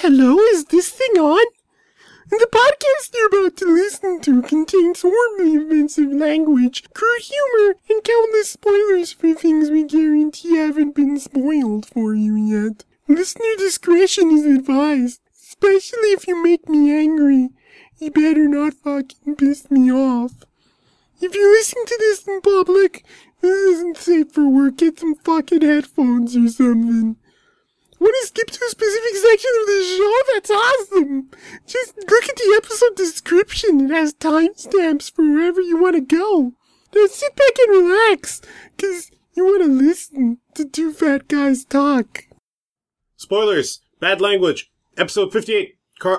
Hello, is this thing on? The podcast you're about to listen to contains horribly offensive language, crude humor, and countless spoilers for things we guarantee haven't been spoiled for you yet. Listener discretion is advised, especially if you make me angry. You better not fucking piss me off. If you listen to this in public, this isn't safe for work. Get some fucking headphones or something. Want to skip to a specific section of the show? That's awesome! Just look at the episode description. It has timestamps for wherever you want to go. Now sit back and relax, because you want to listen to two fat guys talk. Spoilers. Bad language. Episode 58.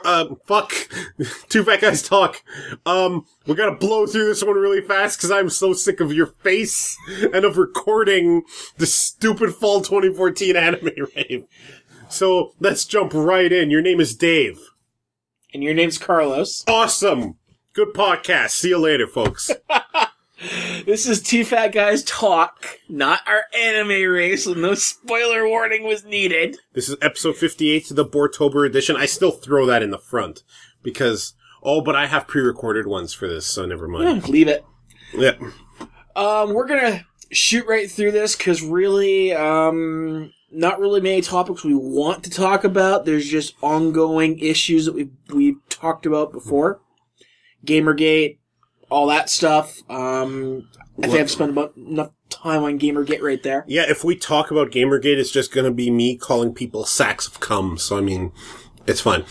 Two fat guys talk. We're gonna blow through this one really fast because I'm so sick of your face and of recording the stupid fall 2014 anime rave. So let's jump right in. Your name is Dave. And your name's Carlos. Awesome. Good podcast. See you later, folks. This is Two Fat Guys Talk, not our anime race, so no spoiler warning was needed. This is episode 58 of the Bortober edition. I still throw that in the front because, but I have pre-recorded ones for this, so never mind. Leave it. Yeah. We're gonna shoot right through this because really, not really many topics we want to talk about. There's just ongoing issues that we've talked about before. Gamergate. All that stuff. I think I've spent about enough time on Gamergate right there. Yeah, if we talk about Gamergate, it's just going to be me calling people sacks of cum. So, I mean, it's fine.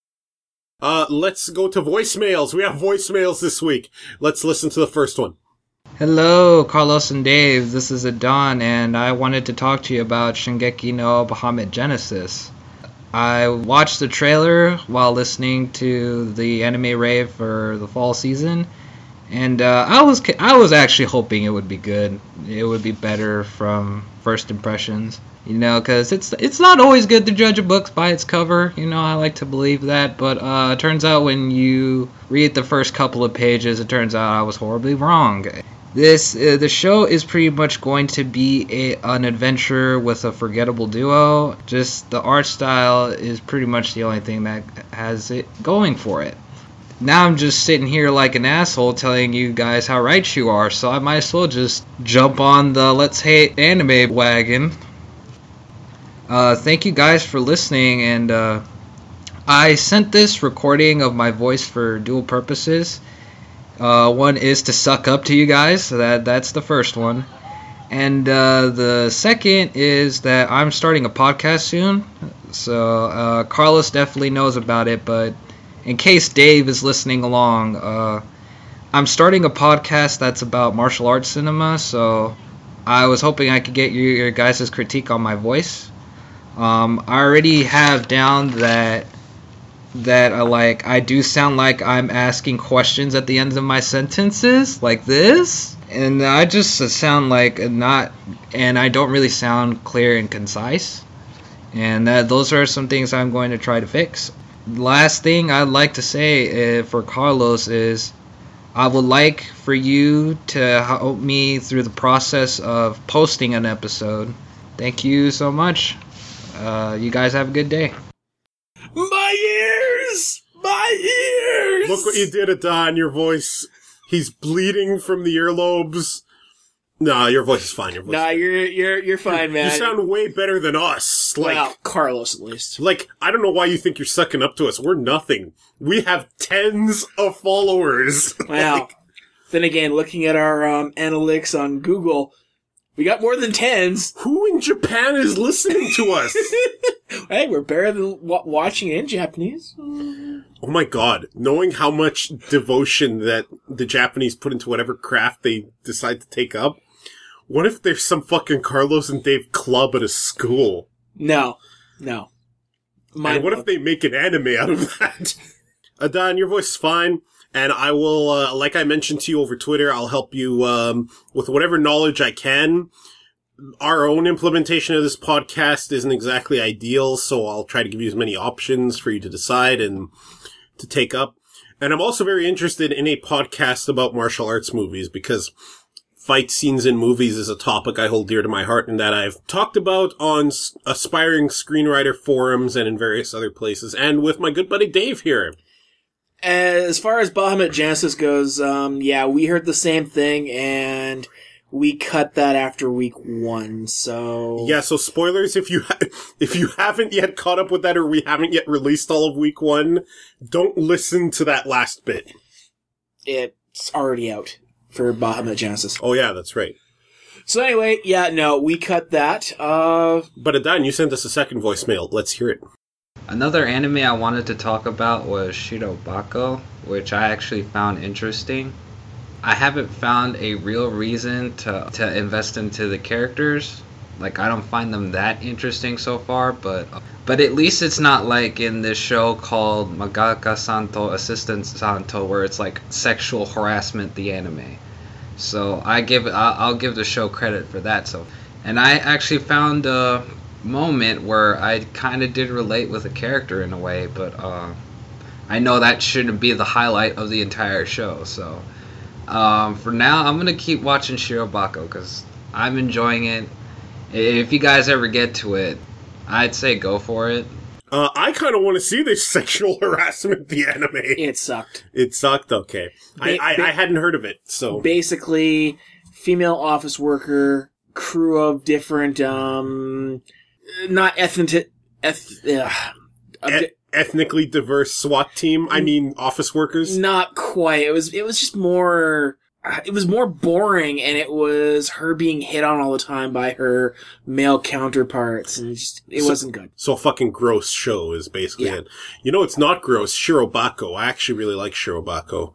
Let's go to voicemails. We have voicemails this week. Let's listen to the first one. Hello, Carlos and Dave. This is Adon, and I wanted to talk to you about Shingeki no Bahamut Genesis. I watched the trailer while listening to the anime rave for the fall season. And I was actually hoping it would be good. It would be better from first impressions, because it's not always good to judge a book by its cover. I like to believe that, but it turns out when you read the first couple of pages, it turns out I was horribly wrong. The show is pretty much going to be an adventure with a forgettable duo. Just the art style is pretty much the only thing that has it going for it. Now I'm just sitting here like an asshole telling you guys how right you are, so I might as well just jump on the Let's Hate Anime wagon. Thank you guys for listening, and I sent this recording of my voice for dual purposes. One is to suck up to you guys, so that's the first one. And the second is that I'm starting a podcast soon, so Carlos definitely knows about it, but in case Dave is listening along, I'm starting a podcast that's about martial arts cinema, so I was hoping I could get your guys' critique on my voice. I already have down that I do sound like I'm asking questions at the end of my sentences, like this, and I just sound like and I don't really sound clear and concise, and those are some things I'm going to try to fix. Last thing I'd like to say for Carlos is I would like for you to help me through the process of posting an episode. Thank you so much. You guys have a good day. My ears! My ears! Look what you did, Adon. Your voice. He's bleeding from the earlobes. No, your voice is fine. You're fine, man. You sound way better than us. Well, Carlos at least. I don't know why you think you're sucking up to us. We're nothing. We have tens of followers. Wow. Then again, looking at our analytics on Google, we got more than tens. Who in Japan is listening to us? Hey, we're better than watching it in Japanese. Oh my god. Knowing how much devotion that the Japanese put into whatever craft they decide to take up, what if there's some fucking Carlos and Dave club at a school? No. And what if they make an anime out of that? Adon, your voice is fine, and I will, like I mentioned to you over Twitter, I'll help you with whatever knowledge I can. Our own implementation of this podcast isn't exactly ideal, so I'll try to give you as many options for you to decide and to take up. And I'm also very interested in a podcast about martial arts movies, because fight scenes in movies is a topic I hold dear to my heart and that I've talked about on aspiring screenwriter forums and in various other places, and with my good buddy Dave here. As far as Bahamut Genesis goes, we heard the same thing, and we cut that after week 1, so... Yeah, so spoilers, if you haven't yet caught up with that or we haven't yet released all of week 1, don't listen to that last bit. It's already out for Bahamut Genesis. Oh yeah, that's right. So anyway, we cut that. But Adan, you sent us a second voicemail. Let's hear it. Another anime I wanted to talk about was Shirobako, which I actually found interesting. I haven't found a real reason to invest into the characters. Like, I don't find them that interesting so far, but at least it's not like in this show called Magaka Santo Assistant Santo, where it's like sexual harassment, the anime. So I'll give the show credit for that. So, and I actually found a moment where I kind of did relate with a character in a way, but I know that shouldn't be the highlight of the entire show. So for now, I'm gonna keep watching Shirobako because I'm enjoying it. If you guys ever get to it, I'd say go for it. I kind of want to see this sexual harassment, the anime. It sucked. It sucked? Okay. I hadn't heard of it, so... Basically, female office worker, crew of different, not ethnically diverse SWAT team? I mean, office workers? Not quite. It was just more... It was more boring, and it was her being hit on all the time by her male counterparts, and it wasn't good. So a fucking gross show is basically it. You know, it's not gross. Shirobako. I actually really like Shirobako.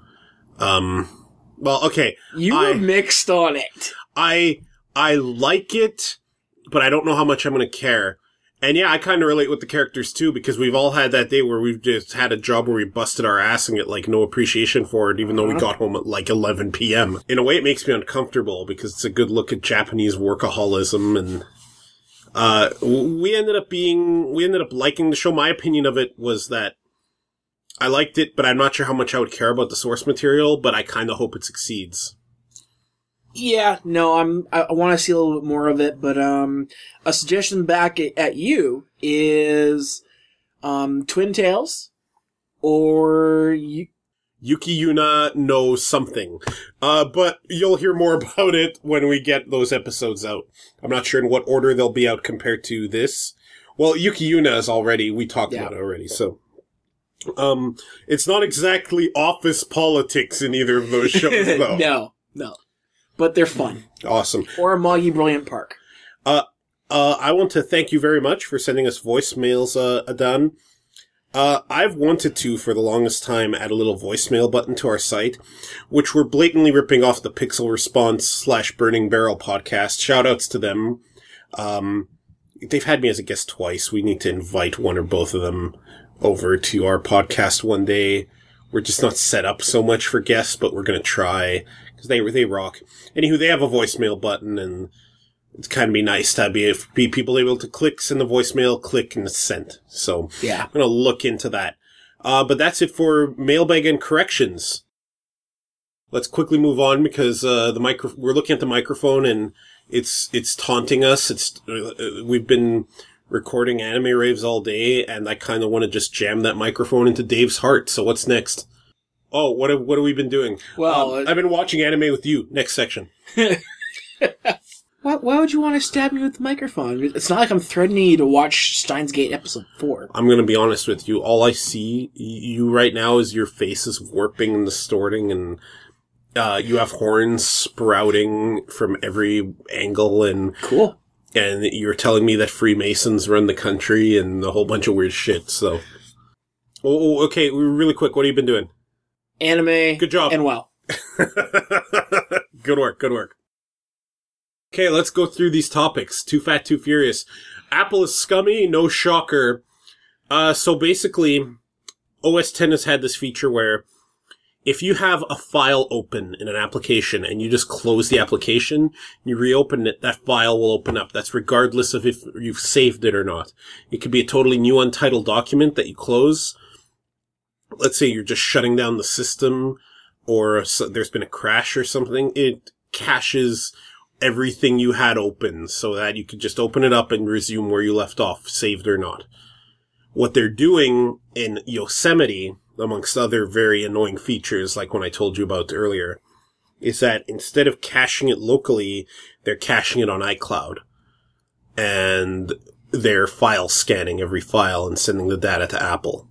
Well, okay. You were mixed on it. I like it, but I don't know how much I'm going to care. And yeah, I kind of relate with the characters too, because we've all had that day where we've just had a job where we busted our ass and get like no appreciation for it, even though we got home at like 11 p.m. In a way, it makes me uncomfortable because it's a good look at Japanese workaholism, and we ended up liking the show. My opinion of it was that I liked it, but I'm not sure how much I would care about the source material, but I kind of hope it succeeds. Yeah, no, I want to see a little bit more of it, but a suggestion back at you is Twin Tails or Yuki Yuna knows something. But you'll hear more about it when we get those episodes out. I'm not sure in what order they'll be out compared to this. Well, Yuki Yuna is already, we talked about it already, so. It's not exactly office politics in either of those shows, though. No. But they're fun. Awesome. Or Moggy Brilliant Park. I want to thank you very much for sending us voicemails, Adan. I've wanted to, for the longest time, add a little voicemail button to our site, which we're blatantly ripping off the Pixel Response / Burning Barrel podcast. Shoutouts to them. They've had me as a guest twice. We need to invite one or both of them over to our podcast one day. We're just not set up so much for guests, but we're going to try. Because they rock. Anywho, they have a voicemail button, and it's kind of be nice to be people able to send the voicemail, click, and send. So, yeah. I'm going to look into that. But that's it for mailbag and corrections. Let's quickly move on because we're looking at the microphone, and it's taunting us. We've been recording anime raves all day, and I kind of want to just jam that microphone into Dave's heart. So what's next? Oh, what have we been doing? Well, I've been watching anime with you. Next section. Why would you want to stab me with the microphone? It's not like I'm threatening you to watch Steins Gate episode 4. I'm going to be honest with you. All I see you right now is your face is warping and distorting, and you have horns sprouting from every angle, and cool. And you're telling me that Freemasons run the country and a whole bunch of weird shit. So, okay, really quick. What have you been doing? Anime. Good job. And WoW. Good work. Okay, let's go through these topics. Too Fat, Too Furious. Apple is scummy, no shocker. So basically, OS X has had this feature where if you have a file open in an application and you just close the application, you reopen it, that file will open up. That's regardless of if you've saved it or not. It could be a totally new untitled document that you close. Let's say you're just shutting down the system, or there's been a crash or something. caches everything you had open so that you could just open it up and resume where you left off, saved or not. What they're doing in Yosemite, amongst other very annoying features like one I told you about earlier, is that instead of caching it locally, they're caching it on iCloud. And they're file scanning every file and sending the data to Apple.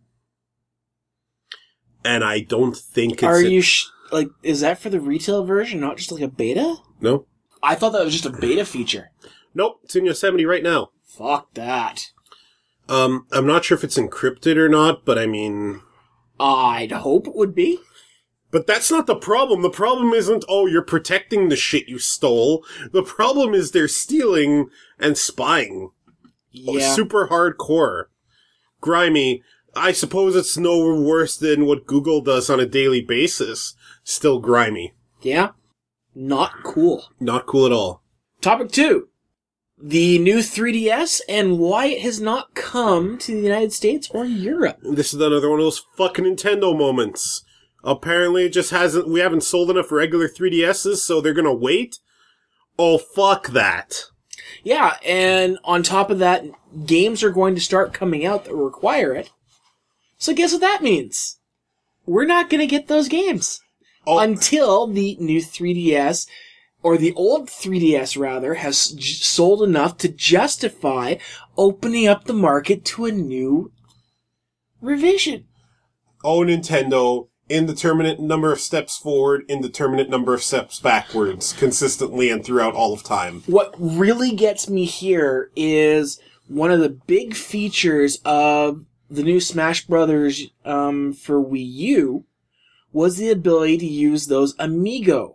And I don't think it's... is that for the retail version, not just like a beta? No. I thought that was just a beta feature. Nope, it's in Yosemite right now. Fuck that. I'm not sure if it's encrypted or not, but I mean... I'd hope it would be. But that's not the problem. The problem isn't, you're protecting the shit you stole. The problem is they're stealing and spying. Yeah. Super hardcore. Grimy. I suppose it's no worse than what Google does on a daily basis. Still grimy. Yeah. Not cool. Not cool at all. Topic 2. The new 3DS and why it has not come to the United States or Europe. This is another one of those fucking Nintendo moments. Apparently it just we haven't sold enough regular 3DSs, so they're gonna wait? Oh, fuck that. Yeah, and on top of that, games are going to start coming out that require it. So guess what that means? We're not gonna get those games. Until the new 3DS, or the old 3DS rather, has sold enough to justify opening up the market to a new revision. Oh, Nintendo, indeterminate number of steps forward, indeterminate number of steps backwards, consistently and throughout all of time. What really gets me here is one of the big features of the new Smash Brothers for Wii U was the ability to use those Amiibo.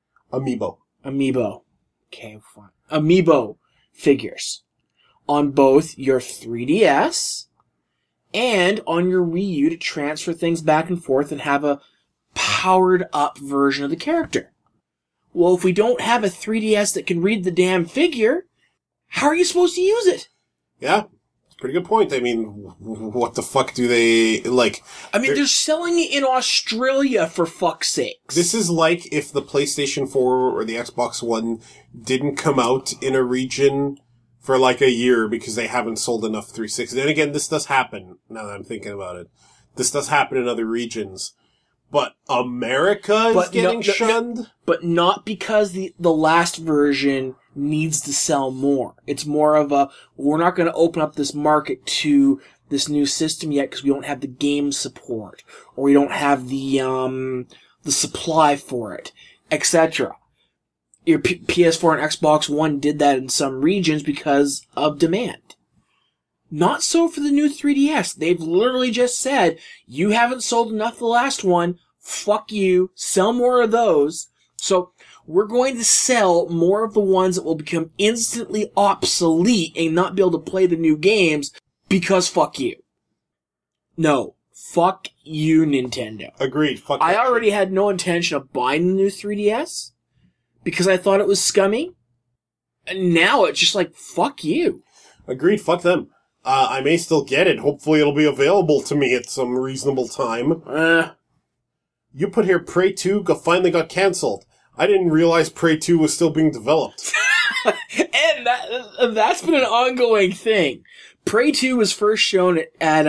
Okay, fine. Amiibo figures on both your 3DS and on your Wii U to transfer things back and forth and have a powered up version of the character. Well, if we don't have a 3DS that can read the damn figure, how are you supposed to use it? Yeah. Pretty good point. I mean, what the fuck do they, like... I mean, they're selling it in Australia, for fuck's sakes. This is like if the PlayStation 4 or the Xbox One didn't come out in a region for like a year because they haven't sold enough 360. And again, this does happen, now that I'm thinking about it. This does happen in other regions. But America is getting shunned? But not because the last version needs to sell more. It's more of we're not going to open up this market to this new system yet because we don't have the game support, or we don't have the supply for it, etc. Your PS4 and Xbox One did that in some regions because of demand. Not so for the new 3DS. They've literally just said, you haven't sold enough the last one, fuck you, sell more of those. So we're going to sell more of the ones that will become instantly obsolete and not be able to play the new games because fuck you. No. Fuck you, Nintendo. Agreed. Fuck I already had no intention of buying the new 3DS because I thought it was scummy. And now it's just like, fuck you. Agreed. Fuck them. I may still get it. Hopefully it'll be available to me at some reasonable time. You put here Prey 2 finally got cancelled. I didn't realize Prey 2 was still being developed. And that's been an ongoing thing. Prey 2 was first shown at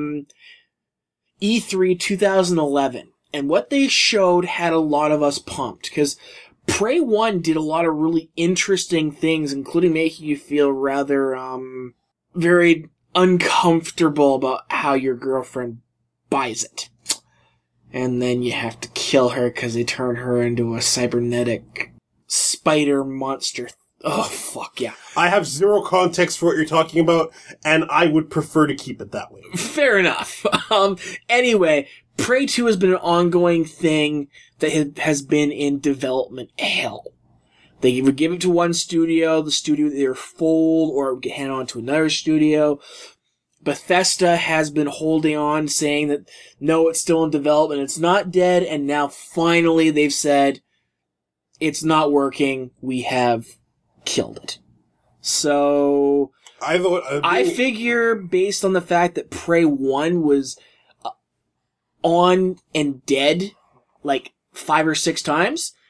E3 2011. And what they showed had a lot of us pumped. Because Prey 1 did a lot of really interesting things, including making you feel rather very uncomfortable about how your girlfriend buys it. And then you have to kill her because they turn her into a cybernetic spider monster. Oh, fuck yeah. I have zero context for what you're talking about, and I would prefer to keep it that way. Fair enough. Anyway, Prey 2 has been an ongoing thing that has been in development hell. They would give it to one studio, the studio would either fold or it would get handed on to another studio. Bethesda has been holding on, saying that, no, it's still in development, it's not dead, and now finally they've said, it's not working, we have killed it. So, I figure, based on the fact that Prey 1 was on and dead, like 5 or 6 times,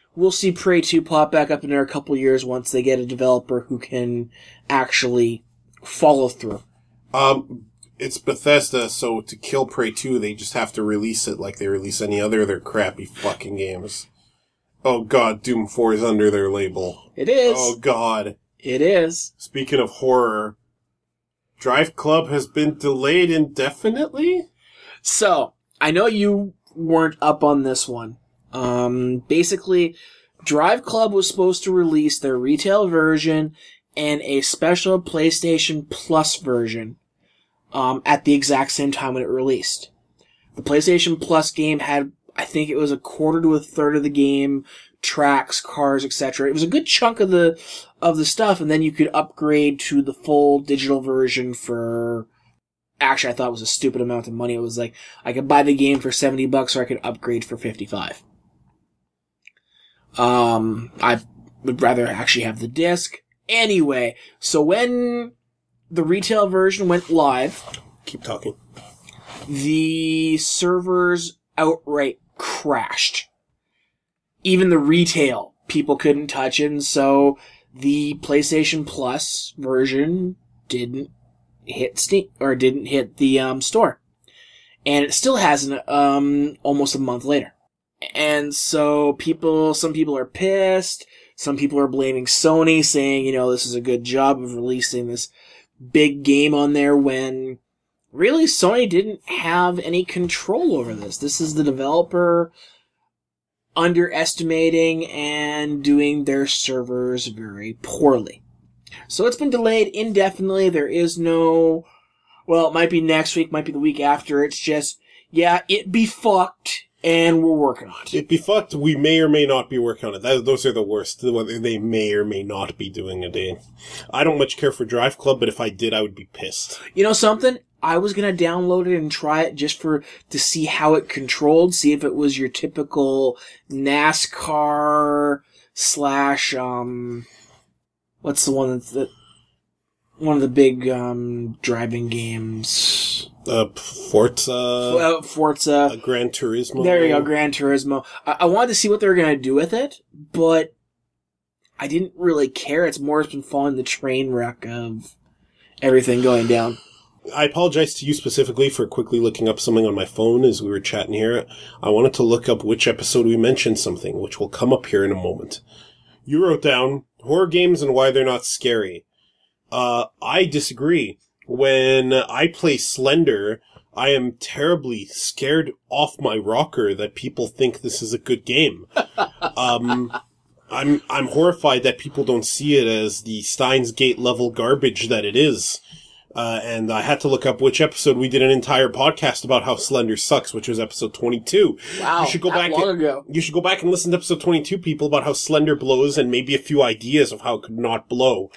we'll see Prey 2 pop back up in there a couple years once they get a developer who can actually follow through. It's Bethesda, so to kill Prey 2, they just have to release it like they release any other of their crappy fucking games. Oh god, Doom 4 is under their label. It is. Oh god. It is. Speaking of horror, Drive Club has been delayed indefinitely? So, I know you weren't up on this one. Basically, Drive Club was supposed to release their retail version and a special PlayStation Plus version at the exact same time when it released. The PlayStation Plus game had, I think it was a quarter to a third of the game, tracks, cars, etc. It was a good chunk of the stuff, and then you could upgrade to the full digital version for, actually I thought it was a stupid amount of money. It was like, I could buy the game for $70 or I could upgrade for $55. I would rather actually have the disc. Anyway, so when the retail version went live, keep talking, the servers outright crashed. Even the retail people couldn't touch it, and so the PlayStation Plus version didn't hit Steam, or didn't hit the store. And it still hasn't almost a month later. And so some people are pissed. Some people are blaming Sony, saying, this is a good job of releasing this big game on there, when really Sony didn't have any control over this. This is the developer underestimating and doing their servers very poorly. So it's been delayed indefinitely. There is no, well, it might be next week, might be the week after. It's just, yeah, it be fucked. And we're working on it. It be fucked. We may or may not be working on it. Those are the worst. Whether they may or may not be doing a day. I don't much care for Drive Club, but if I did, I would be pissed. You know something? I was gonna download it and try it just to see how it controlled, see if it was your typical NASCAR / what's the one one of the big driving games? Forza. Forza. Gran Turismo. There you go, Gran Turismo. I wanted to see what they were going to do with it, but I didn't really care. It's more been following the train wreck of everything going down. I apologize to you specifically for quickly looking up something on my phone as we were chatting here. I wanted to look up which episode we mentioned something, which will come up here in a moment. You wrote down horror games and why they're not scary. I disagree. When I play Slender, I am terribly scared off my rocker that people think this is a good game. I'm horrified that people don't see it as the Steins Gate level garbage that it is. And I had to look up which episode we did an entire podcast about how Slender sucks, which was episode 22. Wow, you should go back ago. You should go back and listen to episode 22, people, about how Slender blows and maybe a few ideas of how it could not blow.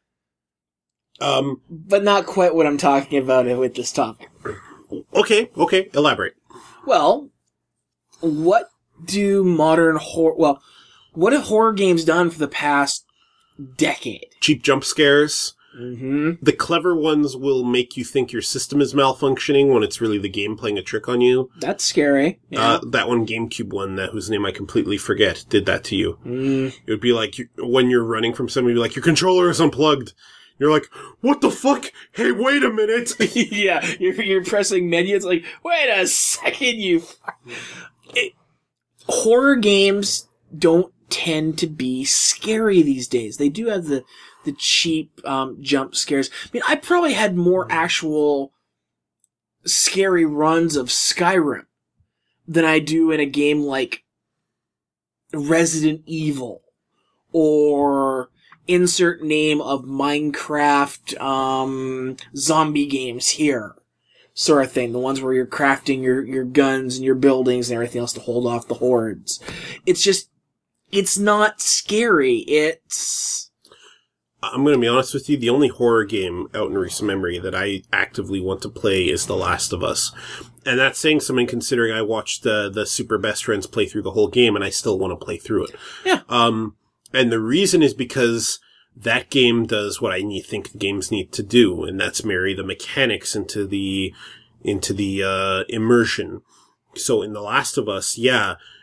But not quite what I'm talking about with this topic. Okay, elaborate. Well, what do what have horror games done for the past decade? Cheap jump scares. Mm-hmm. The clever ones will make you think your system is malfunctioning when it's really the game playing a trick on you. That's scary. Yeah. That one GameCube one, whose name I completely forget, did that to you. Mm. It would be like, when you're running from somebody, like, your controller is unplugged. You're like, what the fuck? Hey, wait a minute. Yeah, you're pressing menu. It's like, wait a second, horror games don't tend to be scary these days. They do have the cheap jump scares. I mean, I probably had more actual scary runs of Skyrim than I do in a game like Resident Evil or insert name of Minecraft zombie games here sort of thing. The ones where you're crafting your guns and your buildings and everything else to hold off the hordes. It's not scary. I'm going to be honest with you, the only horror game out in recent memory that I actively want to play is The Last of Us. And that's saying something considering I watched the Super Best Friends play through the whole game and I still want to play through it. Yeah. And the reason is because that game does what I think games need to do, and that's marry the mechanics into the immersion. So in The Last of Us, yeah,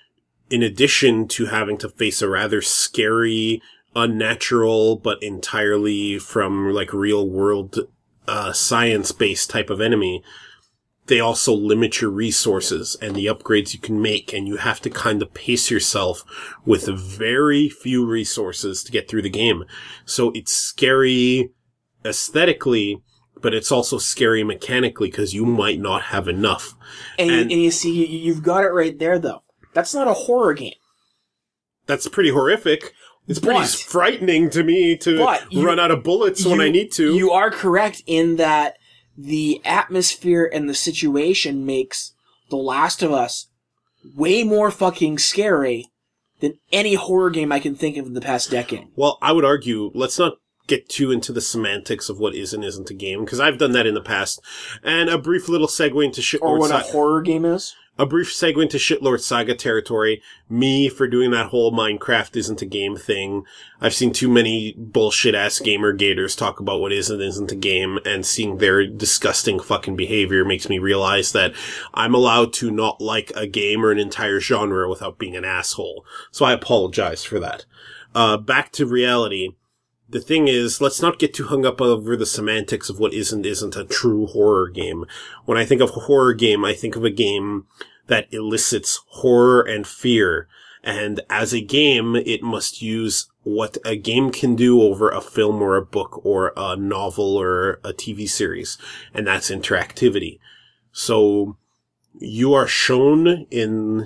in addition to having to face a rather scary, unnatural, but entirely from like real world, science-based type of enemy, they also limit your resources and the upgrades you can make, and you have to kind of pace yourself with very few resources to get through the game. So it's scary aesthetically, but it's also scary mechanically because you might not have enough. And you see, you've got it right there, though. That's not a horror game. That's pretty horrific. It's pretty frightening to me to run out of bullets when I need to. You are correct in that the atmosphere and the situation makes The Last of Us way more fucking scary than any horror game I can think of in the past decade. Well, I would argue, let's not get too into the semantics of what is and isn't a game, because I've done that in the past. And a brief little segue into Shitlord Or what a horror game is? A brief segue into Shitlord Saga territory. Me for doing that whole Minecraft isn't a game thing. I've seen too many bullshit-ass gamer gators talk about what is and isn't a game, and seeing their disgusting fucking behavior makes me realize that I'm allowed to not like a game or an entire genre without being an asshole. So I apologize for that. Back to reality. The thing is, let's not get too hung up over the semantics of what is and isn't a true horror game. When I think of a horror game, I think of a game that elicits horror and fear. And as a game, it must use what a game can do over a film or a book or a novel or a TV series. And that's interactivity. So you are shown in,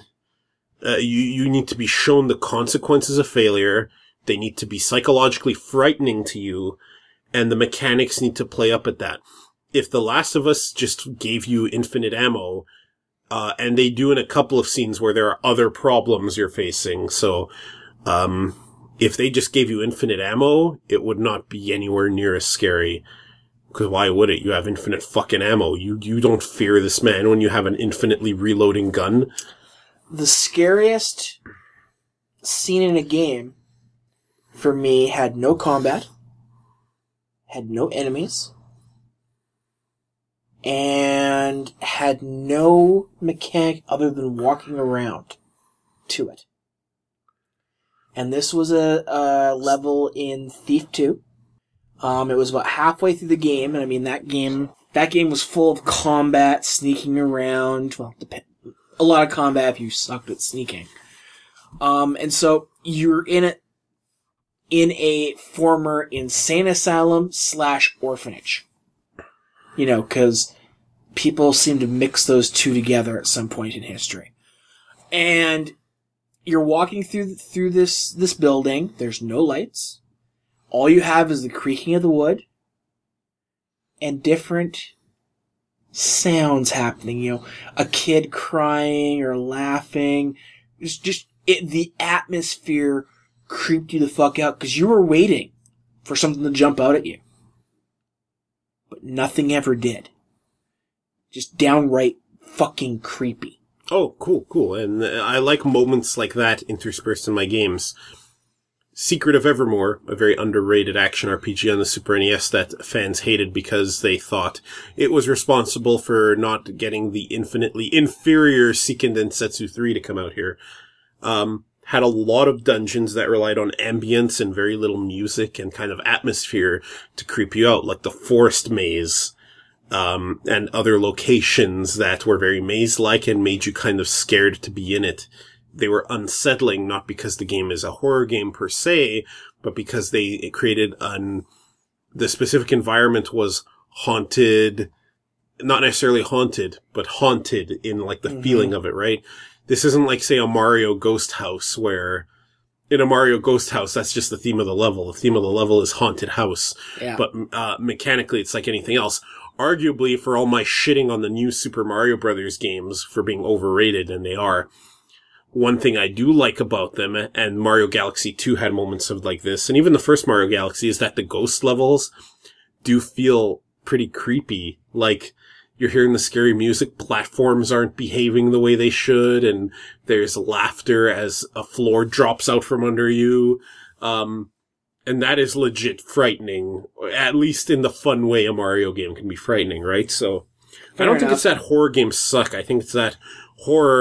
you need to be shown the consequences of failure. They need to be psychologically frightening to you, and the mechanics need to play up at that. If The Last of Us just gave you infinite ammo, and they do in a couple of scenes where there are other problems you're facing, so, if they just gave you infinite ammo, it would not be anywhere near as scary. Because why would it? You have infinite fucking ammo. You don't fear this man when you have an infinitely reloading gun. The scariest scene in a game for me had no combat, had no enemies, and had no mechanic other than walking around to it. And this was a level in Thief 2. It was about halfway through the game, and I mean that game was full of combat, sneaking around. Well, a lot of combat if you sucked at sneaking. And so you're in a former insane asylum / orphanage. You know, because people seem to mix those two together at some point in history. And you're walking through this building. There's no lights. All you have is the creaking of the wood and different sounds happening. You know, a kid crying or laughing. It's just the atmosphere creeped you the fuck out because you were waiting for something to jump out at you. But nothing ever did. Just downright fucking creepy. Oh, cool. And I like moments like that interspersed in my games. Secret of Evermore, a very underrated action RPG on the Super NES that fans hated because they thought it was responsible for not getting the infinitely inferior Seiken Densetsu 3 to come out here. Had a lot of dungeons that relied on ambience and very little music and kind of atmosphere to creep you out, like the forest maze, and other locations that were very maze-like and made you kind of scared to be in it. They were unsettling, not because the game is a horror game per se, but because they created the specific environment was haunted, not necessarily haunted, but haunted in like the feeling of it, right? This isn't like, say, a Mario Ghost House, where in a Mario Ghost House, that's just the theme of the level. The theme of the level is haunted house. Yeah. But mechanically, it's like anything else. Arguably, for all my shitting on the new Super Mario Brothers games for being overrated, and they are, one thing I do like about them, and Mario Galaxy 2 had moments of like this, and even the first Mario Galaxy, is that the ghost levels do feel pretty creepy. Like, you're hearing the scary music, platforms aren't behaving the way they should, and there's laughter as a floor drops out from under you. And that is legit frightening, at least in the fun way a Mario game can be frightening, right? So, I don't think it's that horror games suck. I think it's that horror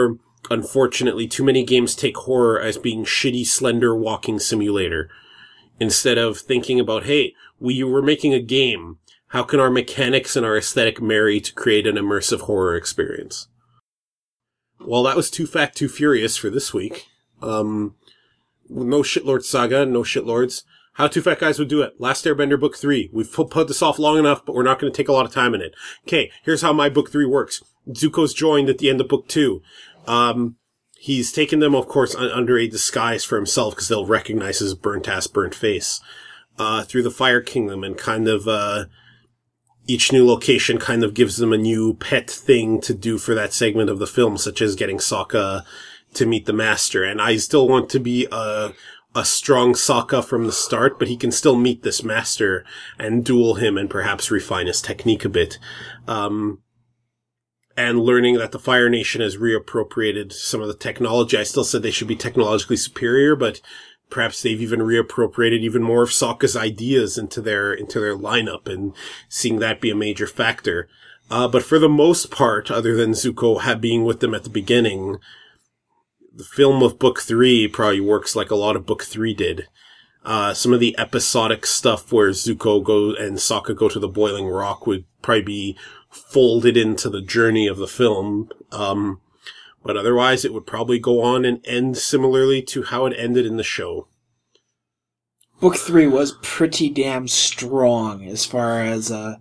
unfortunately, too many games take horror as being shitty, slender walking simulator. Instead of thinking about, hey, we were making a game. How can our mechanics and our aesthetic marry to create an immersive horror experience? Well, that was Too Fat, Too Furious for this week. No Shitlord Saga, no Shitlords. How Two Fat Guys Would Do It. Last Airbender Book 3. We've put this off long enough, but we're not going to take a lot of time in it. Okay, here's how my Book 3 works. Zuko's joined at the end of Book 2. He's taken them, of course, under a disguise for himself, because they'll recognize his burnt-ass, burnt face, through the Fire Kingdom, and kind of, each new location kind of gives them a new pet thing to do for that segment of the film, such as getting Sokka to meet the Master. And I still want to be a strong Sokka from the start, but he can still meet this Master and duel him and perhaps refine his technique a bit. And learning that the Fire Nation has reappropriated some of the technology. I still said they should be technologically superior, but perhaps they've even reappropriated even more of Sokka's ideas into their lineup, and seeing that be a major factor. But for the most part, other than Zuko being with them at the beginning, the film of Book 3 probably works like a lot of Book 3 did. Some of the episodic stuff where Zuko and Sokka go to the Boiling Rock would probably be folded into the journey of the film. But otherwise, it would probably go on and end similarly to how it ended in the show. Book 3 was pretty damn strong as far as the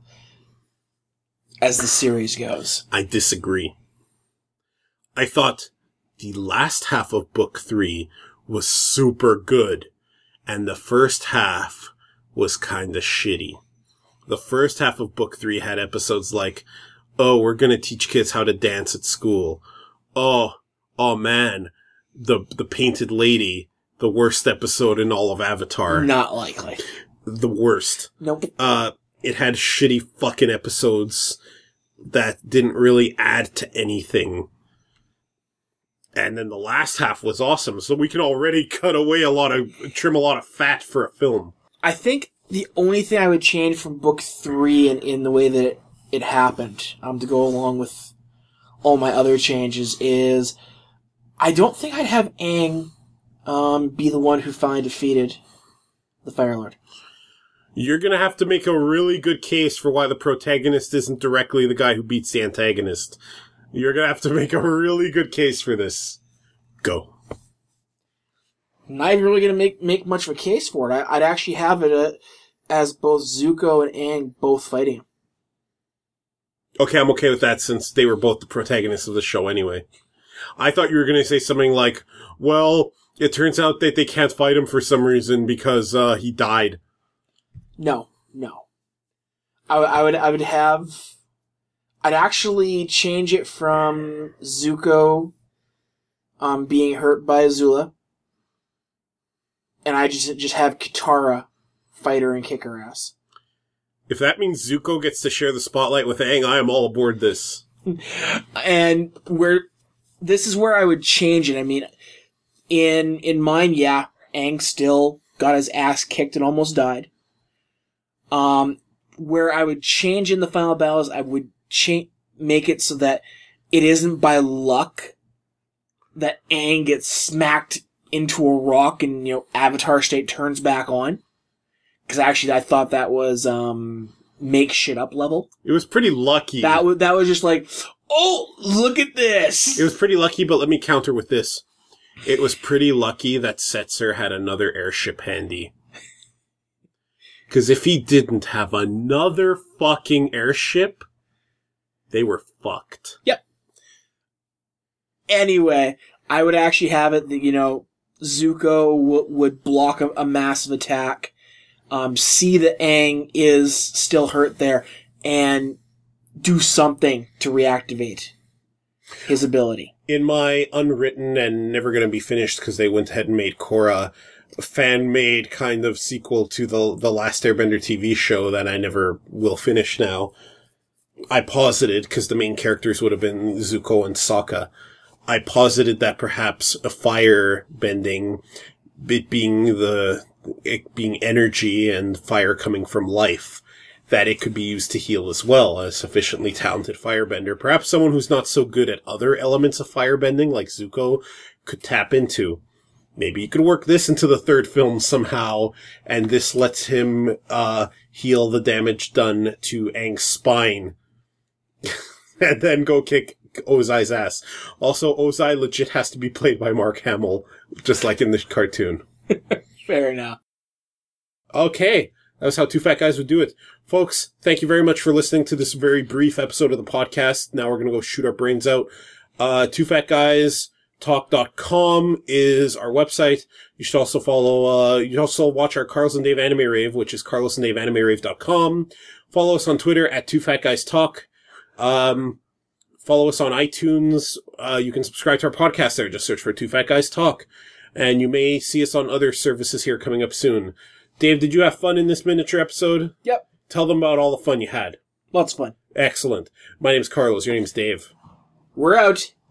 series goes. I disagree. I thought the last half of Book 3 was super good, and the first half was kinda shitty. The first half of Book 3 had episodes like, oh, we're gonna teach kids how to dance at school. Oh man, the Painted Lady, the worst episode in all of Avatar. Not likely. The worst. Nope. It had shitty fucking episodes that didn't really add to anything. And then the last half was awesome, so we can already trim a lot of fat for a film. I think the only thing I would change from Book 3 in the way that it happened, to go along with all my other changes, is I don't think I'd have Aang be the one who finally defeated the Fire Lord. You're gonna have to make a really good case for why the protagonist isn't directly the guy who beats the antagonist. You're gonna have to make a really good case for this. Go. I'm not even really gonna make much of a case for it. I'd actually have it as both Zuko and Aang both fighting him. Okay, I'm okay with that since they were both the protagonists of the show anyway. I thought you were going to say something like, well, it turns out that they can't fight him for some reason because he died. No. I'd actually change it from Zuko being hurt by Azula, and I just have Katara fight her and kick her ass. If that means Zuko gets to share the spotlight with Aang, I am all aboard this. And this is where I would change it. I mean, in mine, yeah, Aang still got his ass kicked and almost died. Where I would change in the final battles, I would make it so that it isn't by luck that Aang gets smacked into a rock and, Avatar state turns back on. Because actually, I thought that was make shit up level. It was pretty lucky. That was just like, oh, look at this. It was pretty lucky, but let me counter with this. It was pretty lucky that Setzer had another airship handy. Because if he didn't have another fucking airship, they were fucked. Yep. Anyway, I would actually have it that, Zuko would block a massive attack. See that Aang is still hurt there, and do something to reactivate his ability. In my unwritten and never going to be finished because they went ahead and made Korra a fan-made kind of sequel to the Last Airbender TV show that I never will finish now, I posited, because the main characters would have been Zuko and Sokka, I posited that perhaps a fire bending, it being energy and fire coming from life, that it could be used to heal as well. A sufficiently talented firebender, perhaps someone who's not so good at other elements of firebending, like Zuko, could tap into. Maybe you could work this into the third film somehow, and this lets him heal the damage done to Aang's spine. And then go kick Ozai's ass. Also, Ozai legit has to be played by Mark Hamill, just like in the cartoon. Fair enough. Okay, that was how Two Fat Guys would do it. Folks, thank you very much for listening to this very brief episode of the podcast. Now we're going to go shoot our brains out. TwoFatGuysTalk.com is our website. You should also follow, you should also watch our Carlos and Dave Anime Rave, which is carlosanddaveanimerave.com. Follow us on Twitter at TwoFatGuysTalk. Follow us on iTunes. You can subscribe to our podcast there. Just search for Two Fat Guys Talk. And you may see us on other services here coming up soon. Dave, did you have fun in this miniature episode? Yep. Tell them about all the fun you had. Lots of fun. Excellent. My name's Carlos. Your name's Dave. We're out.